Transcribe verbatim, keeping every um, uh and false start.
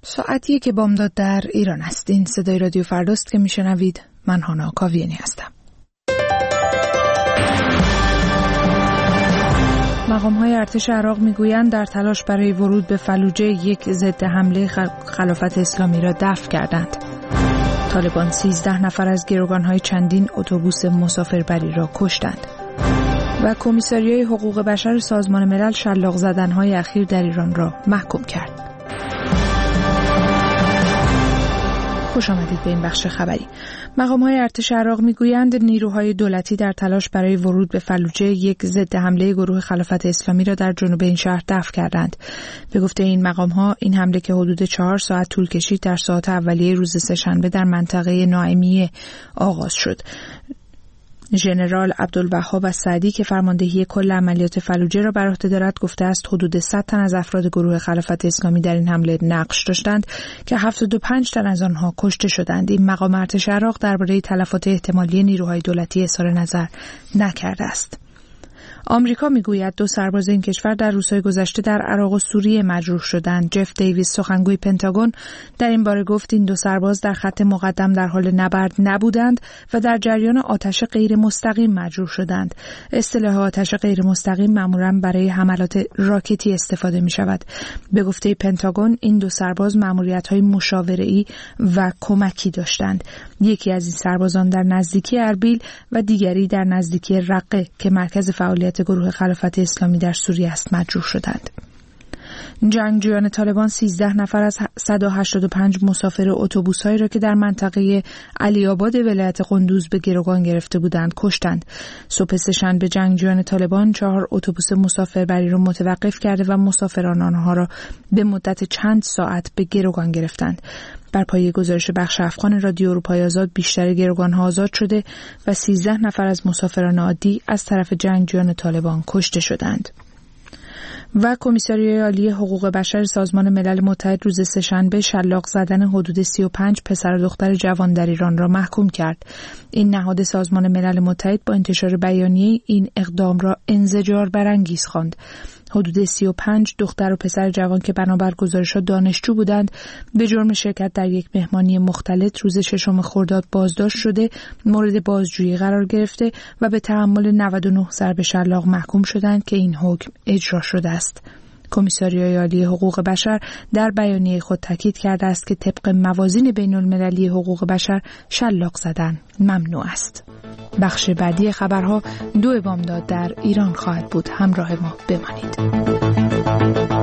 ساعتیه که بامداد در ایران است. این صدای رادیو فرداست که میشنوید. من هانا کاویانی هستم. مقام‌های ارتش عراق میگویند در تلاش برای ورود به فلوجه یک ضد حمله خلافت اسلامی را دفع کردند. طالبان سیزده نفر از گروگان‌های چندین اتوبوس مسافربری را کشتند. و کمیساریای حقوق بشر سازمان ملل شلاق زدن‌های اخیر در ایران را محکوم کرد. خوش آمدید به این بخش خبری. مقام‌های ارتش عراق میگویند نیروهای دولتی در تلاش برای ورود به فلوجه یک ضد حمله گروه خلافت اسلامی را در جنوب این شهر دفع کردند. به گفته این مقام‌ها این حمله که حدود چهار ساعت طول کشید در ساعات اولیه روز سه‌شنبه در منطقه ناعمیه آغاز شد. ژنرال عبدالوهاب سعدی که فرماندهی کل عملیات فلوجه را بر عهده دارد گفته است حدود صد تن از افراد گروه خلافت اسلامی در این حمله نقش داشتند که هفتاد و پنج تن از آنها کشته شدند. این مقام ارتش عراق درباره تلفات احتمالی نیروهای دولتی اظهار نظر نکرده است. آمریکا میگوید دو سرباز این کشور در روزهای گذشته در عراق و سوریه مجروح شدند. جف دیویس سخنگوی پنتاگون در این باره گفت این دو سرباز در خط مقدم در حال نبرد نبودند و در جریان آتش غیر مستقیم مجروح شدند. اصطلاح آتش غیر مستقیم معمولاً برای حملات راکتی استفاده می شود. به گفته پنتاگون این دو سرباز مأموریت‌های مشاوره‌ای و کمکی داشتند. یکی از این سربازان در نزدیکی اربیل و دیگری در نزدیکی رقه که مرکز فعالیت گروه خلافت اسلامی در سوریه است مجروح شدند. جنگجویان طالبان سیزده نفر از صد و هشتاد و پنج مسافر اتوبوس‌هایی را که در منطقه علی آباد ولایت قندوز به گروگان گرفته بودند کشتند. صبح سه‌شنبه جنگجویان طالبان چهار اتوبوس مسافربری را متوقف کرده و مسافران آنها را به مدت چند ساعت به گروگان گرفتند. بر پایه گزارش بخش افغان رادیو اروپای آزاد بیشتر گروگان‌ها آزاد شده و سیزده نفر از مسافران عادی از طرف جنگجویان طالبان کشته شدند. و کمیساریای عالی حقوق بشر سازمان ملل متحد روز سه‌شنبه شلاق زدن حدود سی و پنج پسر و دختر جوان در ایران را محکوم کرد. این نهاد سازمان ملل متحد با انتشار بیانیه این اقدام را انزجار برانگیز خواند. حدود سی و پنج دختر و پسر جوان که بنابر گزارش‌ها دانشجو بودند به جرم شرکت در یک مهمانی مختلط روز ششم خرداد بازداشت شده، مورد بازجویی قرار گرفته و به تحمل نود و نه ضرب شلاق محکوم شدند که این حکم اجرا شده است. کمیساریای عالی حقوق بشر در بیانیه خود تاکید کرده است که طبق موازین بین‌المللی حقوق بشر شلاق زدن ممنوع است. بخش بعدی خبرها دو بامداد در ایران خواهد بود. همراه ما بمانید.